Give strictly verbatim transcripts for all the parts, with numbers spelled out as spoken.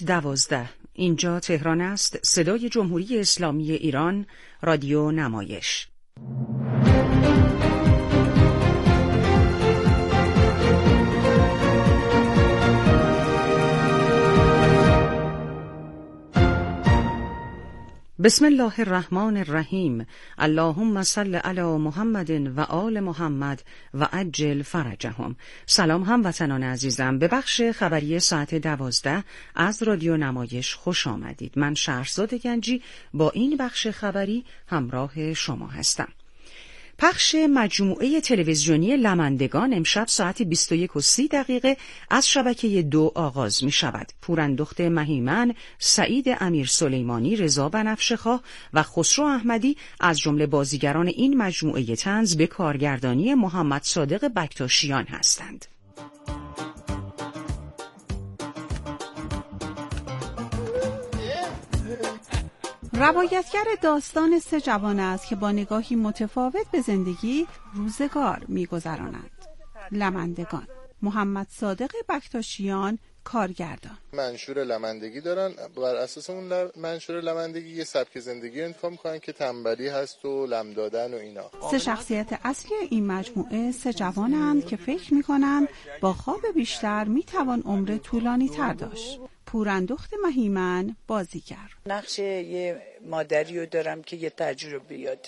ساعت دوازده. اینجا تهران است. صدای جمهوری اسلامی ایران، رادیو نمایش. بسم الله الرحمن الرحیم. اللهم صل علی محمد و آل محمد و عجل فرجهم. سلام هموطنان عزیزم، به بخش خبری ساعت دوازده از رادیو نمایش خوش آمدید. من شهرزاد گنجی با این بخش خبری همراه شما هستم. پخش مجموعه تلویزیونی لمندگان امشب ساعت بیست و یک و سی دقیقه از شبکه دو آغاز می شود. پوراندخت مهیمن، سعید امیر سلیمانی، رضا بنفشه‌خواه و خسرو احمدی از جمله بازیگران این مجموعه طنز به کارگردانی محمد صادق بکتاشیان هستند. روایتگر داستان سه جوان است که با نگاهی متفاوت به زندگی روزگار می‌گذرانند. لمندگان. محمد صادق بکتاشیان، کارگردان. منشور لمندگی دارن، بر اساس اون منشور لمندگی یه سبک زندگی انتخاب می‌کنن که تنبلی هست و لم دادن و اینا. سه شخصیت اصلی این مجموعه سه جوانند که فکر می‌کنند با خواب بیشتر می‌توان عمر طولانی تر داشت. پوراندخت مهیمن، بازیگر. نقش یه مادری رو دارم که یه تجربیات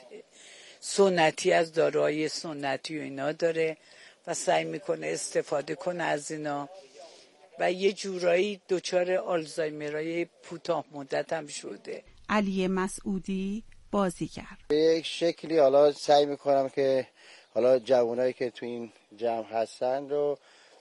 سنتی از داروهای سنتی و اینا داره و سعی میکنه استفاده کنه از اینا و یه جورایی دچار آلزایمرای کوتاه مدت هم شده. علی مسعودی، بازیگر. به یک شکلی حالا سعی میکنم که حالا جوانایی که تو این جمع هستن رو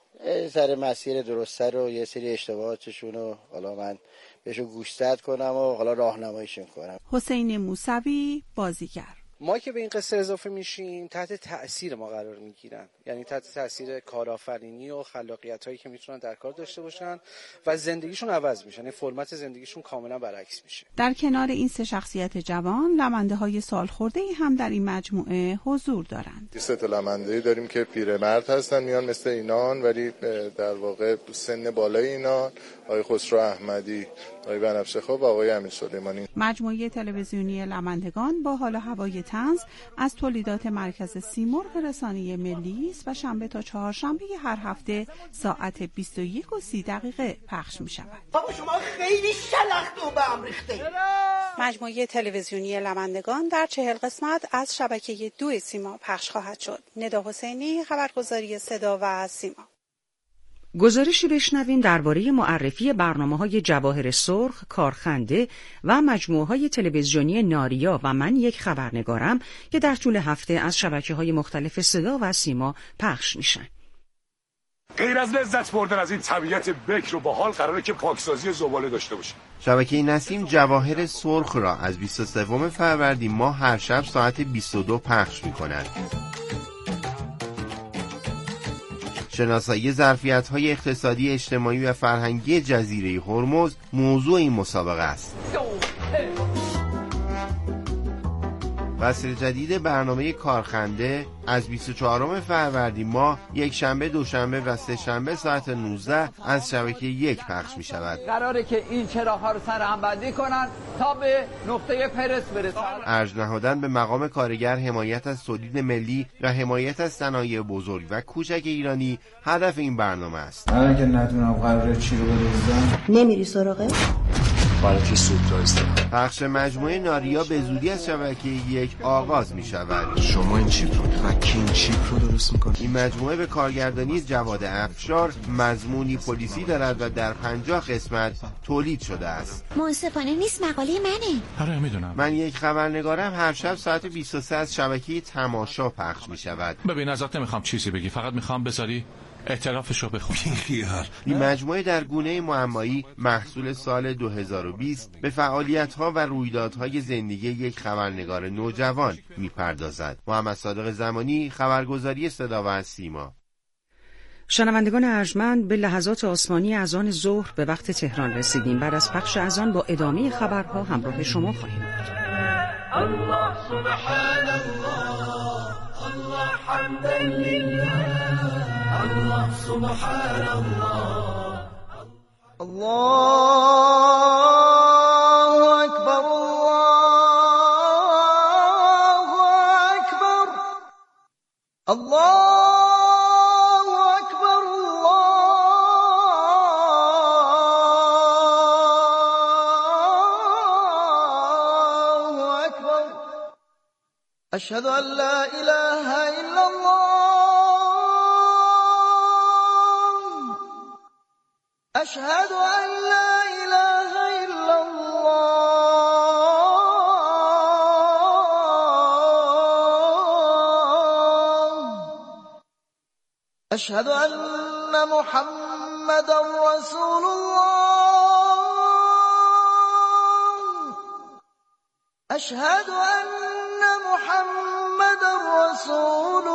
سر مسیر درسته رو یه سری اشتباهاتشون رو حالا من بهشون گوشزد کنم و حالا راهنماییشون کنم. حسین موسوی، بازیگر. ما که به این قصه اضافه میشیم تحت تأثیر ما قرار میگیرن، یعنی تحت تأثیر کارآفرینی و خلاقیت هایی که میتونن در کار داشته باشن و زندگیشون عوض میشه، یعنی فرمت زندگیشون کاملا برعکس میشه. در کنار این سه شخصیت جوان، لمنده های سالخورده ای هم در این مجموعه حضور دارند. سه تا لمنده داریم که پیرمرد هستن، میان مثل اینان ولی در واقع سن بالای اینان، آقای خسرو احمدی، آقای بنفشه‌خواه و آقای امیر سلیمانی. مجموعه تلویزیونی لمندگان با حال و هوای طنز از تولیدات مرکز سیمرغ رسانه ملی است و شنبه تا چهارشنبه هر هفته ساعت بیست و یک و سی دقیقه پخش می شود. بابا شما خیلی شلخت و به هم ریخته. مجموعه تلویزیونی لمندگان در چهل قسمت از شبکه دو سیما پخش خواهد شد. ندا حسینی، خبرگزاری صدا و سیما. گزارشی بشنویم درباره معرفی برنامه‌های جواهر سرخ، کارخنده و مجموعه‌های تلویزیونی ناریا و من یک خبرنگارم که در طول هفته از شبکه‌های مختلف صدا و سیما پخش میشن. غیر از لذت بردن از این طبیعت بکر و باحال قراره که پاکسازی زباله داشته باشیم. شبکه نسیم جواهر سرخ را از بیست و سوم فروردین ماه هر شب ساعت بیست و دو پخش می‌کند. شناسایی ظرفیت‌های اقتصادی، اجتماعی و فرهنگی جزیره هرمز موضوع این مسابقه است. فصل جدید برنامه کارخنده از بیست و چهارم فروردین ماه یک شنبه، دوشنبه و سه شنبه ساعت نوزده از شبکه یک پخش می شود. قراره که این چراغ‌ها رو سرهم بندی کنن تا به نقطه پرس برسن. ارج نهادن به مقام کارگر، حمایت از تولید ملی و حمایت از صنایع بزرگ و کوچک ایرانی هدف این برنامه است. اگه ندونم قراره چی رو بریزم نمیری سراغه؟ برای سورپرایز دارم. پخش مجموعه ناریا به زودی از شبکه یک آغاز می شود. شما این چیپ رو و کین چیپ رو درست میکنید. این مجموعه به کارگردانی جواد افشار مضمونی پلیسی دارد و در پنجاه قسمت تولید شده است. منصفانه نیست، مقاله منه. آره میدونم. من یک خبرنگارم هر شب ساعت بیست و سه از شبکه تماشا پخش می شود. ببین ازت نمیخوام چیزی بگی، فقط میخوام بذاری اعترافشو بخون. این مجموعه در گونه معمایی محصول سال دو هزار و بیست به فعالیت‌ها و رویدادهای زندگی یک خبرنگار نوجوان می‌پردازد. محمد صادق زمانی، خبرگزاری صدا و سیما. شنوندگان ارجمند، به لحظات آسمانی اذان ظهر به وقت تهران رسیدیم. بعد از پخش اذان با ادامه خبرها همراه شما خواهیم بود. الله سبحان الله، الله حمدا لله، الله سبحان الله، الله اشهد ان لا اله الا الله اشهد ان لا اله الا الله اشهد ان محمد رسول الله اشهد ان محمد رسول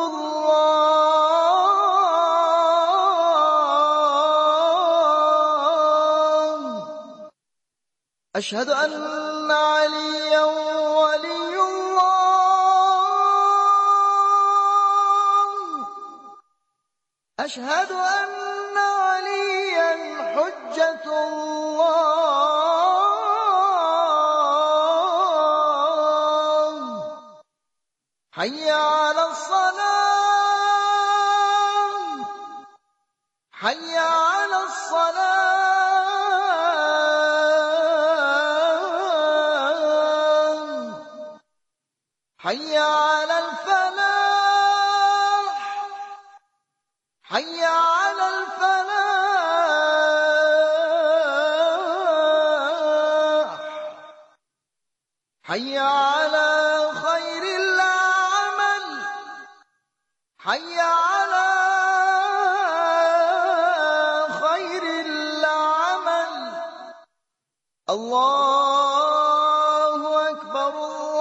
الله اشهد ان عليا ولي الله اشهد ان عليا حجة الله حي على الصلاة حي على الصلاة حي على الفلاح حي على الفلاح حي على خير العمل حي على خير العمل الله أكبر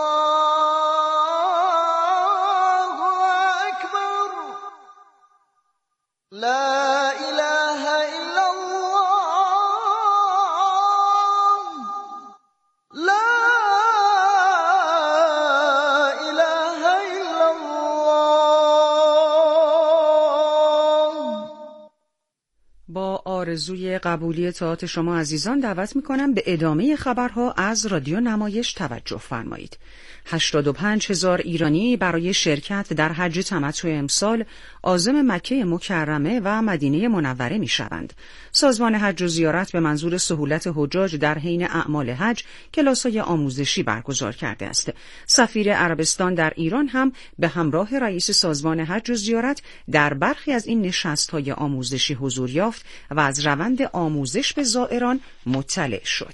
الله أكبر لا إله إلا الله لا إله إلا الله. با آرزوی قبولی طاعت شما عزیزان دعوت میکنم به ادامه خبرها از رادیو نمایش توجه فرمایید. هشتاد و پنج هزار ایرانی برای شرکت در حج تمتع امسال عازم مکه مکرمه و مدینه منوره میشوند. سازمان حج و زیارت به منظور سهولت حجاج در حین اعمال حج کلاس‌های آموزشی برگزار کرده است. سفیر عربستان در ایران هم به همراه رئیس سازمان حج و زیارت در برخی از این نشست‌های آموزشی حضور یافت و از روند آموزش به زائران مطلع شد.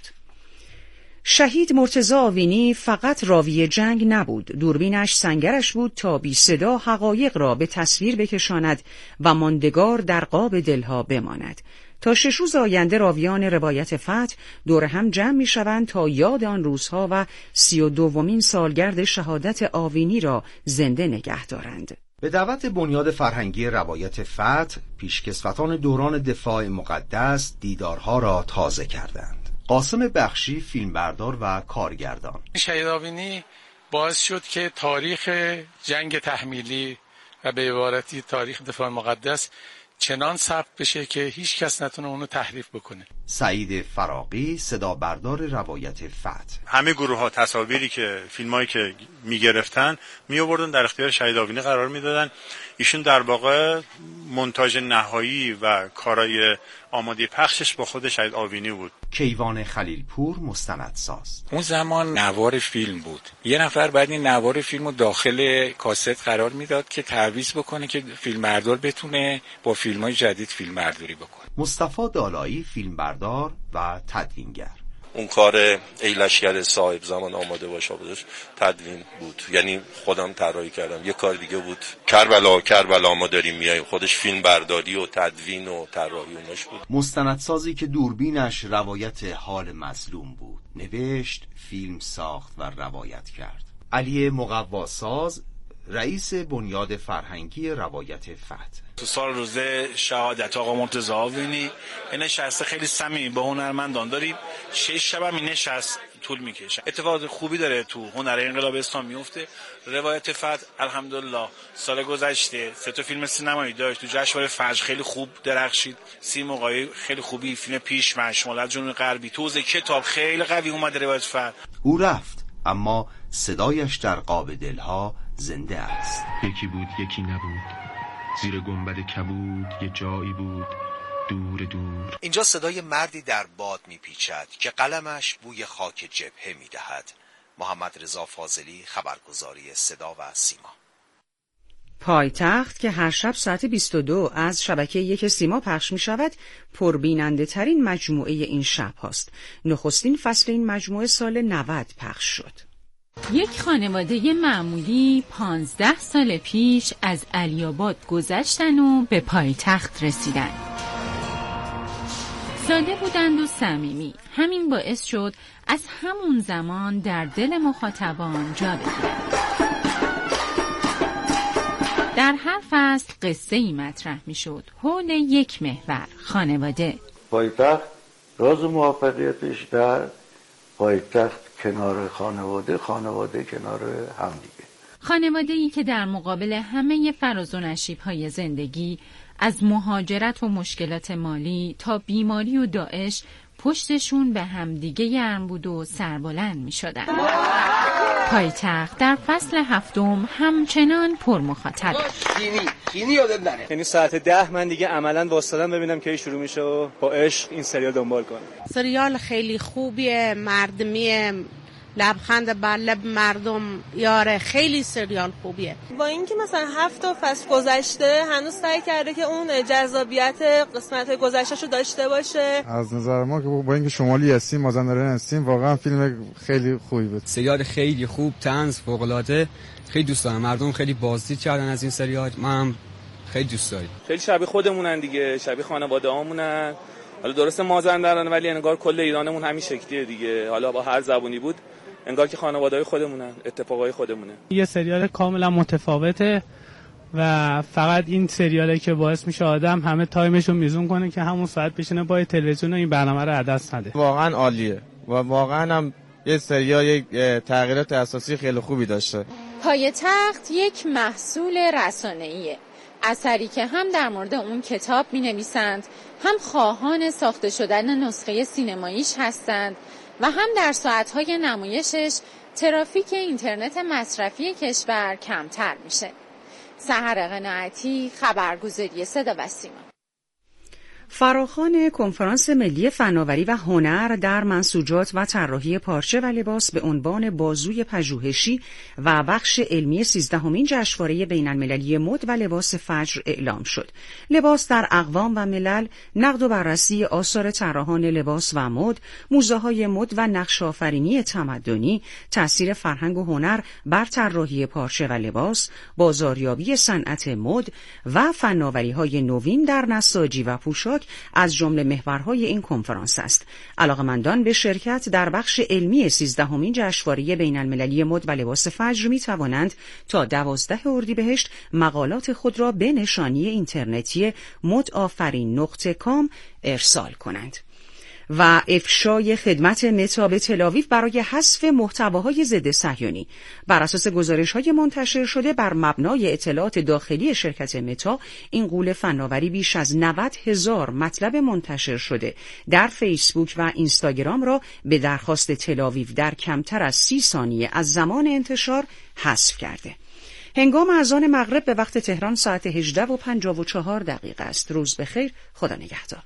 شهید مرتضی آوینی فقط راوی جنگ نبود، دوربینش سنگرش بود تا بی صدا حقایق را به تصویر بکشاند و ماندگار در قاب دلها بماند. تا شش روز آینده راویان روایت فتح دور هم جمع می شوند تا یاد آن روزها و سی و دومین سالگرد شهادت آوینی را زنده نگه دارند. به دعوت بنیاد فرهنگی روایت فتح، پیشکسوتان دوران دفاع مقدس دیدارها را تازه کردند. قاسم بخشی فیلمبردار و کارگردان. شهید آوینی باعث شد که تاریخ جنگ تحمیلی و به عبارتی تاریخ دفاع مقدس چنان ثبت بشه که هیچ کس نتونه اونو تحریف بکنه. سعید فراقی صدا بردار روایت فتح. همه گروه ها تصاویری که فیلمایی که میگرفتن می آوردن در اختیار شهید آوینی قرار میدادن. ایشون در واقع مونتاژ نهایی و کارای آماده پخشش با خود شهید آوینی بود. کیوان خلیلپور مستندساز. اون زمان نوار فیلم بود. یه نفر بعد این نوار فیلمو داخل کاست قرار میداد که تعویض بکنه که فیلمبردار بتونه با فیلمای جدید فیلمبرداری بکنه. مصطفی دالایی فیلمبردار و تدوینگر. اون کار ای لشکر صاحب زمان آماده باش آبادش تدوین بود، یعنی خودم طراحی کردم. یه کار دیگه بود کربلا کربلا ما داریم میایم، خودش فیلم برداری و تدوین و طراحی اوناش بود. مستندسازی که دوربینش روایت حال مظلوم بود، نوشت، فیلم ساخت و روایت کرد. علی مقواساز رئیس بنیاد فرهنگی روایت فتح. تو سال روزه شهادت آقا مرتضی آوینی این نشست خیلی صمیمی با هنرمندان داریم. شش شب هم این نشست طول میکشه. اتفاقات خوبی داره تو هنر انقلاب اسلام میفته. روایت فتح الحمدلله سال گذشته سه تا فیلم سینمایی داشت. تو جشنواره فجر خیلی خوب درخشید. سیمرغ خیلی خوبی، فیلم پیشمن شمال جنوب غربی، توزه کتاب خیلی قوی اومد. روایت فتح او رفت اما صدایش در قاب دلها زنده است. یکی بود یکی نبود، زیر گنبد کبود یه جایی بود دور دور. اینجا صدای مردی در باد میپیچد که قلمش بوی خاک جبهه میدهد. محمد رضا فاضلی، خبرگزاری صدا و سیما. پایتخت که هر شب ساعت بیست و دو از شبکه یک سیما پخش می شود، پربیننده ترین مجموعه این شب هاست. نخستین فصل این مجموعه سال نود پخش شد. یک خانواده معمولی پانزده سال پیش از علی‌آباد گذشتن و به پایتخت رسیدن. ساده بودند و صمیمی. همین باعث شد از همون زمان در دل مخاطبان جا بگیرند. در هر فصل قصه ای مطرح می شد حول یک محور، خانواده. پایتخت راز موفقیتش در پایتخت کنار خانواده، خانواده کنار همدیگه. خانواده‌ای که در مقابل همه فراز و نشیب‌های زندگی، از مهاجرت و مشکلات مالی تا بیماری و داعش، پشتشون به همدیگه گرم بود و سربلند می شدن. پایتخت در فصل هفتم همچنان پر مخاطبه. کینی کینی یادت نره. یعنی ساعت ده من دیگه عملاً واسطادم ببینم که شروع میشه و با عشق این سریال دنبال کنم. سریال خیلی خوبیه، مردمیه، لبخند بر لب مردم یاره، خیلی سریال خوبیه. با اینکه مثلا هفت تا فصل گذشته هنوز سعی کرده که اون جذابیت قسمت گذشته‌شو داشته باشه. از نظر ما که با اینکه شمالی هستیم، مازندران هستیم، واقعا فیلم خیلی خوبی بود. سریال خیلی خوب، طنز فوق‌العاده، خیلی دوست دارم. مردم خیلی بازدید کردن از این سریال، منم خیلی دوست دارم. خیلی شبیه خودمونن دیگه، شبیه خانواده‌هامونن. حالا درسته مازندران ولی انگار کل ایرانمون همین شکلیه دیگه. حالا با هر زبونی بود انگار که خانواده‌های خودمونن، اتفاقای خودمونه. یه سریال کاملا متفاوته و فقط این سریاله که باعث میشه آدم همه تایمشو میزون کنه که همون ساعت بشینه با تلویزیون و این برنامه رو از دست نده. واقعا عالیه و واقعا هم یه سریال یک تغییرات اساسی خیلی خوبی داشته. پایتخت یک محصول رسانه‌ایه، اثری که هم در مورد اون کتاب می‌نویسند، هم خواهان ساخته شدن نسخه سینماییش هستند و هم در ساعت‌های نمایشش ترافیک اینترنت مصرفی کشور کمتر میشه. سحر قناعتی، خبرگزاری صدا و سیما. فراخوان کنفرانس ملی فناوری و هنر در منسوجات و طراحی پارچه و لباس به عنوان بازوی پژوهشی و بخش علمی سیزدهمین جشنواره بین‌المللی مد و لباس فجر اعلام شد. لباس در اقوام و ملل، نقد و بررسی آثار طراحان لباس و مد، موزه‌های مد و نقش‌آفرینی تمدنی، تأثیر فرهنگ و هنر بر طراحی پارچه و لباس، بازاریابی صنعت مد و فناوری‌های نوین در نساجی و پوشاک از جمله محورهای این کنفرانس است. علاقه‌مندان به شرکت در بخش علمی سیزدهمین جشنواره بین‌المللی مد و لباس فجر می توانند تا دوازده اردیبهشت مقالات خود را به نشانی اینترنتی مدآفرین نقطه کام ارسال کنند. و افشای خدمت متا به تل‌آویو برای حذف محتواهای ضد صهیونی. بر اساس گزارش‌های منتشر شده بر مبنای اطلاعات داخلی شرکت متا، این غول فناوری بیش از نود هزار مطلب منتشر شده در فیسبوک و اینستاگرام را به درخواست تل‌آویو در کمتر از سی ثانیه از زمان انتشار حذف کرده. هنگام اذان مغرب به وقت تهران ساعت هجده و پنجاه و چهار دقیقه است. روز بخیر، خدا نگهدار.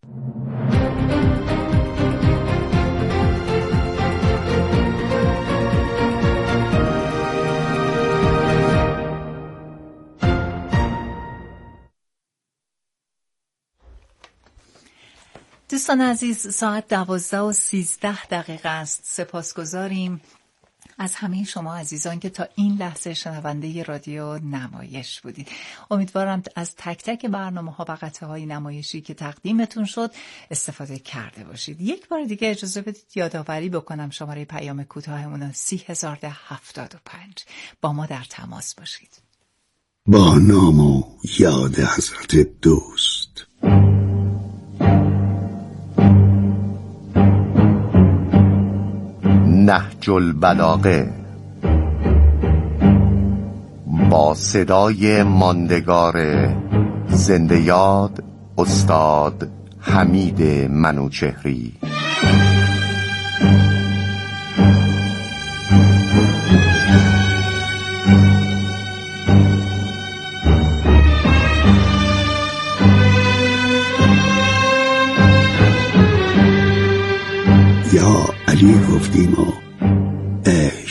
دوستان عزیز، ساعت دوازده و سیزده دقیقه است. سپاسگزاریم از همه شما عزیزان که تا این لحظه شنونده رادیو نمایش بودید. امیدوارم از تک تک برنامه ها و قطعه های نمایشی که تقدیمتون شد استفاده کرده باشید. یک بار دیگه اجازه بدید یادآوری بکنم شماره پیام کوتاهمون سی هزار ده هفتاد و پنج. با ما در تماس باشید. با نام و یاد حضرت دوست. نهج البلاغه با صدای ماندگار زنده یاد استاد حمید منوچهری. یا علی گفتیم و عشق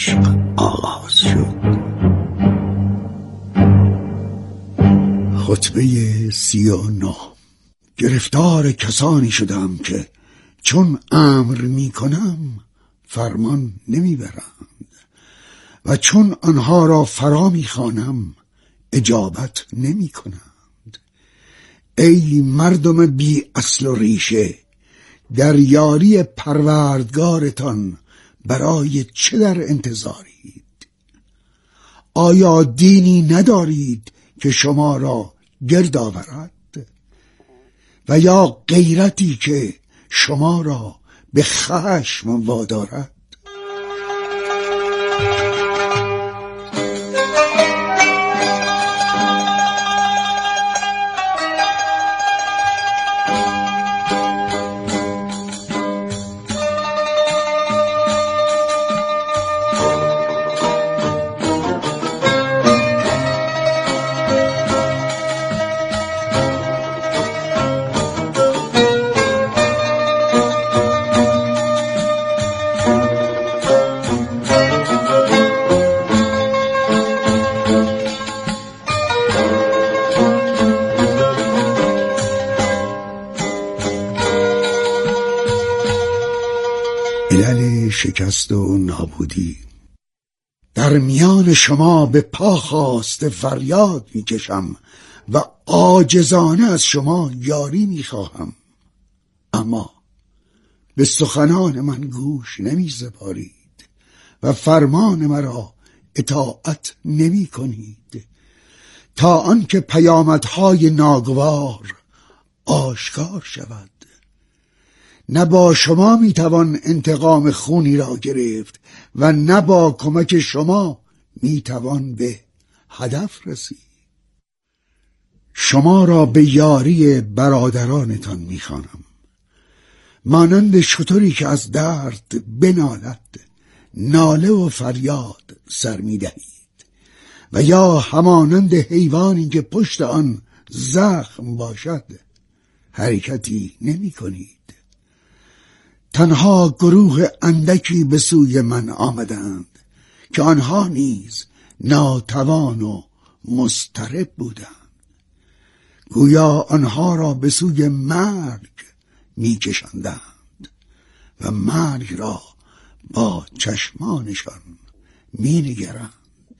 خطبه سی و نه. گرفتار کسانی شدم که چون امر می کنم فرمان نمی برند و چون آنها را فرا می خوانم اجابت نمی کنند. ای مردم بی اصل و ریشه، در یاری پروردگارتان برای چه در انتظارید؟ آیا دینی ندارید که شما را گرد آورد و یا غیرتی که شما را به خشم وادارد؟ علل شکست و نابودی. در میان شما به پا خواست فریاد میکشم و عاجزانه از شما یاری میخواهم، اما به سخنان من گوش نمی‌سپارید و فرمان مرا اطاعت نمی کنید تا آنکه پیامدهای ناگوار آشکار شود. نه با شما میتوان انتقام خونی را گرفت و نه با کمک شما میتوان به هدف رسید. شما را به یاری برادرانتان میخوانم، مانند شتری که از درد بنالد ناله و فریاد سر میدهید و یا همانند حیوانی که پشت آن زخم باشد حرکتی نمی کنید. تنها گروه اندکی به سوی من آمدند که آنها نیز ناتوان و مضطرب بودند. گویا آنها را به سوی مرگ می کشندند و مرگ را با چشمانشان می نگرند.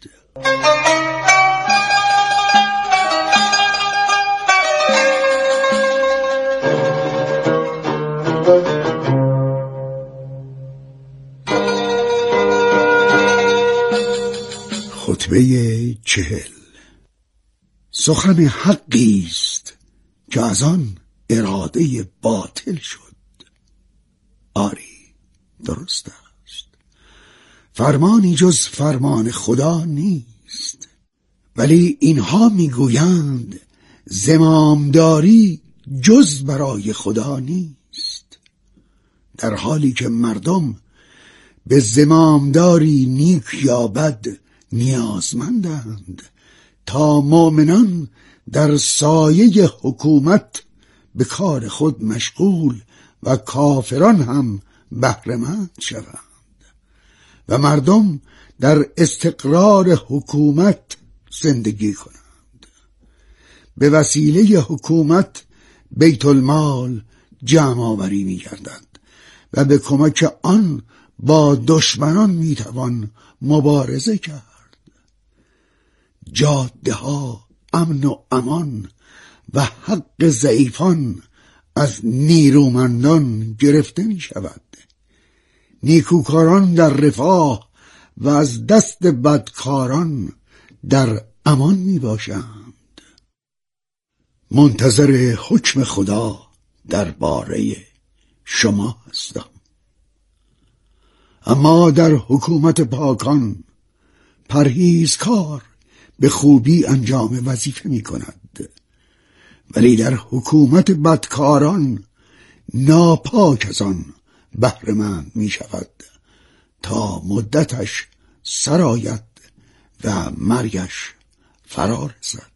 خطبه چهل. سخن حقی است که از آن اراده باطل شد. آری درست است، فرمانی جز فرمان خدا نیست، ولی اینها میگویند زمامداری جز برای خدا نیست، در حالی که مردم به زمامداری نیک یا بد نیازمندند تا مؤمنان در سایه حکومت به کار خود مشغول و کافران هم بهره‌مند شوند و مردم در استقرار حکومت زندگی کنند. به وسیله حکومت بیت المال جمع آوری می گردد و به کمک آن با دشمنان می توان مبارزه کرد. جاده ها امن و امان و حق ضعیفان از نیرومندان گرفته می شود. نیکوکاران در رفاه و از دست بدکاران در امان می باشند. منتظر حکم خدا درباره شما هستم. اما در حکومت پاکان پرهیزکار به خوبی انجام وظیفه می کند، ولی در حکومت بدکاران ناپاک از آن بهره‌مند می شود تا مدتش سرآید و مرگش فرا رسد.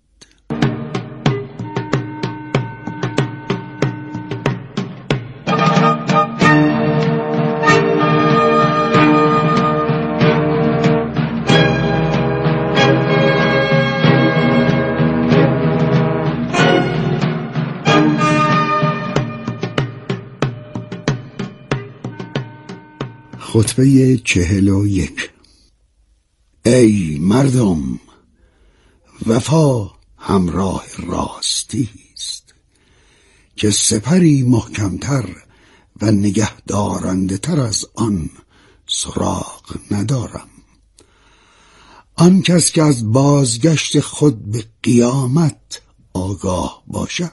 خطبه چهل و یک. ای مردم، وفا همراه راستی است که سپری محکمتر و نگهدارنده تر از آن سراغ ندارم. آن کس که از بازگشت خود به قیامت آگاه باشد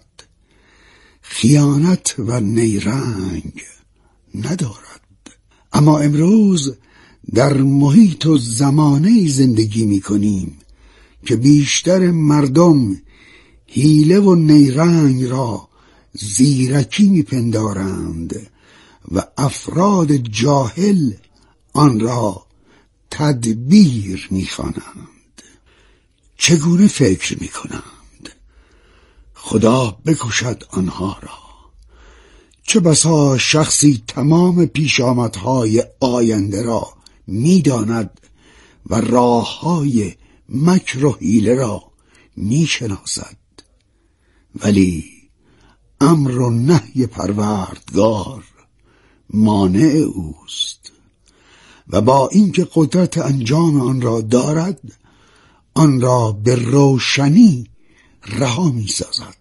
خیانت و نیرنگ ندارد. اما امروز در محیط و زمانه‌ای زندگی می کنیم که بیشتر مردم حیله و نیرنگ را زیرکی می پندارند و افراد جاهل آن را تدبیر می خوانند. چگونه فکر می کنند؟ خدا بکشد آنها را. چه بسا شخصی تمام پیشامدهای آینده را می داند و راههای مکر و حیله را می شناسد، ولی امر و نهی پروردگار مانع اوست و با اینکه قدرت انجام آن را دارد آن را به روشنی رها می سازد.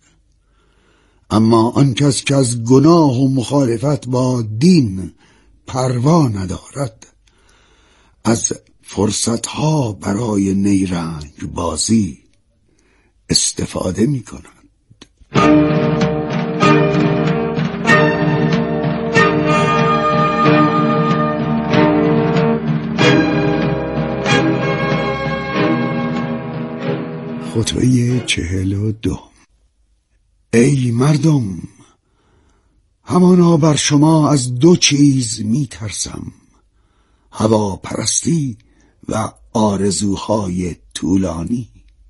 اما آن کس که از گناه و مخالفت با دین پروا ندارد از فرصتها برای نیرنگ بازی استفاده می کند. خطبه چهل و دو. ای مردم، همانا بر شما از دو چیز می ترسم: هوا پرستی و آرزوهای طولانی.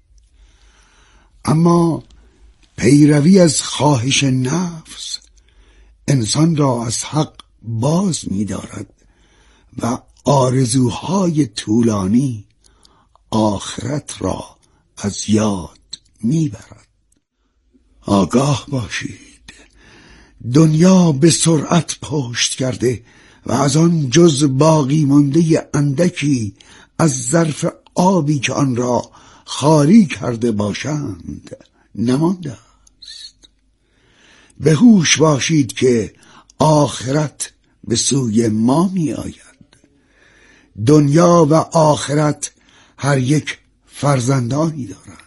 اما پیروی از خواهش نفس انسان را از حق باز می دارد و آرزوهای طولانی آخرت را از یاد می برد. آگاه باشید، دنیا به سرعت پشت کرده و از آن جز باقی مانده اندکی از ظرف آبی که آن را خالی کرده باشند نمانده است. به هوش باشید که آخرت به سوی ما می آید. دنیا و آخرت هر یک فرزندانی دارند.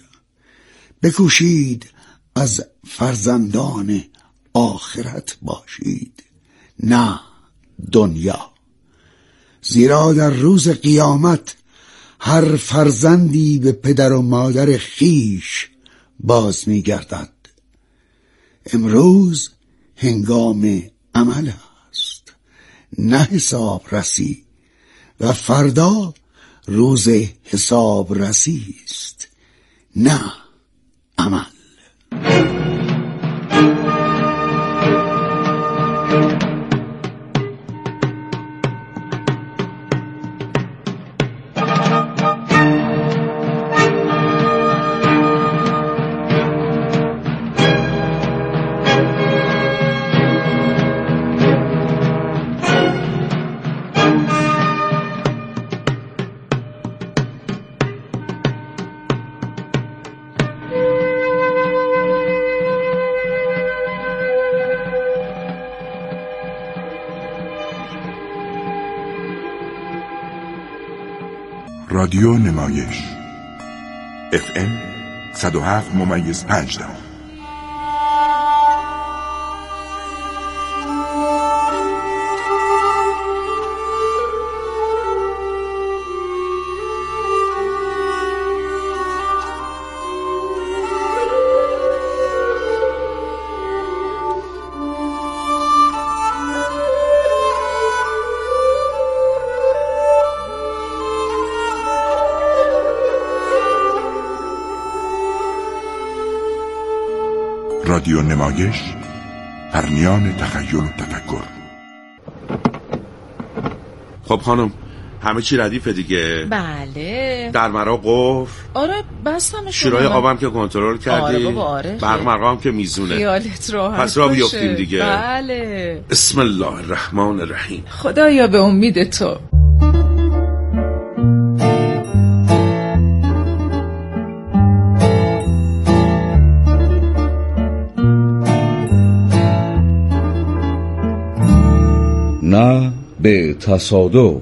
بکوشید از فرزندان آخرت باشید، نه دنیا. زیرا در روز قیامت هر فرزندی به پدر و مادر خیش باز می گردد. امروز هنگام عمل است، نه حساب رسی، و فردا روز حساب رسی است، نه عمل. رادیو نمایش اف ام صد و هفت ممیز پنج دهم. رادیو نمایش، پرنیان تخیل و تفکر. خب خانم، همه چی ردیفه دیگه؟ بله. در مرا قفل؟ آره بستم. شورای آبم که کنترل کردی؟ آره بابا آره. برق مرقام که میزونه. خیالت راحت پس را بیافتیم دیگه. بله. بسم الله الرحمن الرحیم. خدایا به امید تو. نه به تصادف.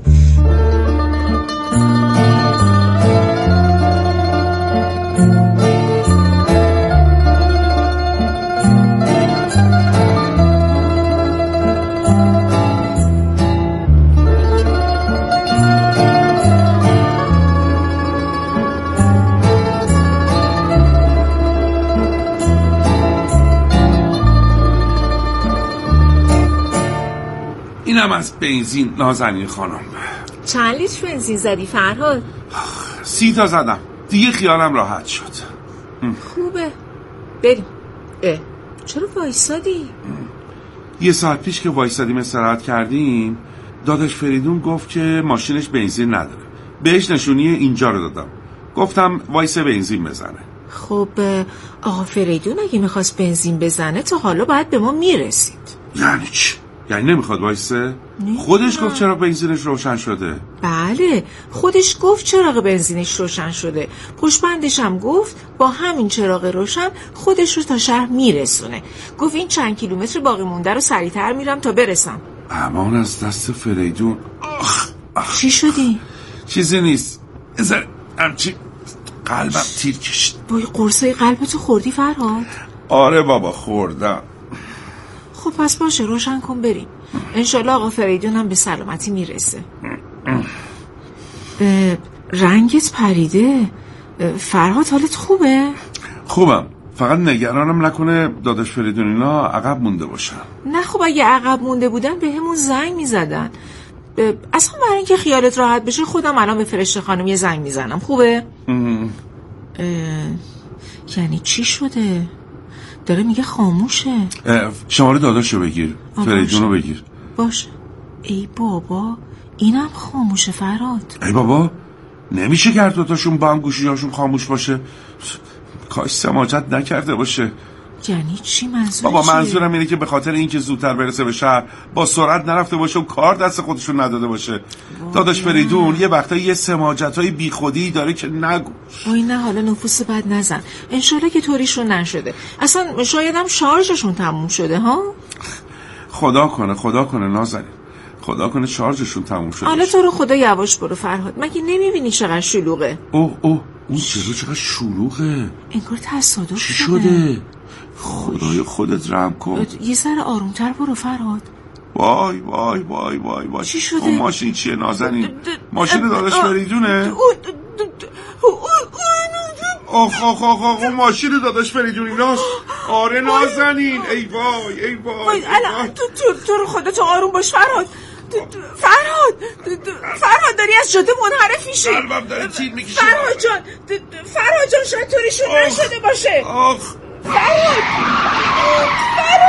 اینم از بنزین نازنین خانم. چند لیتر بنزین زدی فرهاد؟ سی تا زدم دیگه، خیالم راحت شد. خوبه بریم. اه چرا وایسادی؟ یه ساعت پیش که وایسادیم استراحت کردیم داداش فریدون گفت که ماشینش بنزین نداره، بهش نشونی اینجا رو دادم، گفتم وایس بنزین بزنه. خب آقا فریدون اگه میخواست بنزین بزنه تا حالا باید به ما میرسید. یعنی چی؟ یعنی نمیخواد وایسه؟ خودش گفت چراغ بنزینش روشن شده. بله خودش گفت چراغ بنزینش روشن شده، پشتبندش هم گفت با همین چراغ روشن خودش رو تا شهر میرسونه. گفت این چند کیلومتر باقی مونده رو سریعتر میرم تا برسم. امان از دست فریدون. آخ آخ. چی شدی؟ چیزی نیست، ازر همچی قلبم تیر کشید. بای قرصای قلبتو خوردی فرهاد؟ آره بابا خوردم. خب پس باشه روشن کن بریم، انشالله آقا فریدون هم به سلامتی میرسه. رنگت پریده فرهاد، حالت خوبه؟ خوبم، فقط نگرانم نکنه داداش فریدون اینا عقب مونده باشن. نه خب اگه عقب مونده بودن به همون زنگ میزدن. اصلا برای اینکه خیالت راحت بشه خودم الان به فرشته خانم یه زنگ میزنم. خوبه؟ یعنی چی شده؟ داره میگه خاموشه. شماره داداشو بگیر، فریدونو بگیر. باشه. ای بابا اینم خاموشه فرهاد. ای بابا نمیشه کرد دوتاشون با هم گوشیاشون خاموش باشه، کاش سماجت نکرده باشه. یعنی چی منظور؟ بابا منظورم اینه که به خاطر اینکه زودتر برسه به شهر با سرعت نرفته باشه و کار دست خودشون نداده باشه. داداش فریدون یه وقتایی یه سماجتای بی خودی داره که نگو. وای نه حالا نفوس بد نزن، انشالله که طوریشون نشده. اصلا شاید هم شارژشون تموم شده ها. خدا کنه خدا کنه نازنین، خدا کنه شارژشون تموم شده. حالا تو رو خدا یواش برو فرهاد، مگه نمیبینی چقدر شلوغه؟ اوه اوه اون چرا چقدر شلوغه؟ انگار تصادف چی شده؟ خدای خودت رحم کن. یه ذره آرومتر برو فرهاد. وای وای وای وای وای. چی شده؟ اون ماشین چیه نازنین؟ ماشین داداش فریدونه؟ آخ آخ آخ آخ اون ماشین داداش فریدون ایناست. آره نازنین. ای وای ای وای. تو تو تو رو خدا تو آروم باش فرهاد. فرهاد فرهاد داری از جاده منحرف میشی. قلبم داره تیر میکشه. فرهاد جان فرهاد جان شاید طوریشون نشده باشه. آخ فرهاد فرهاد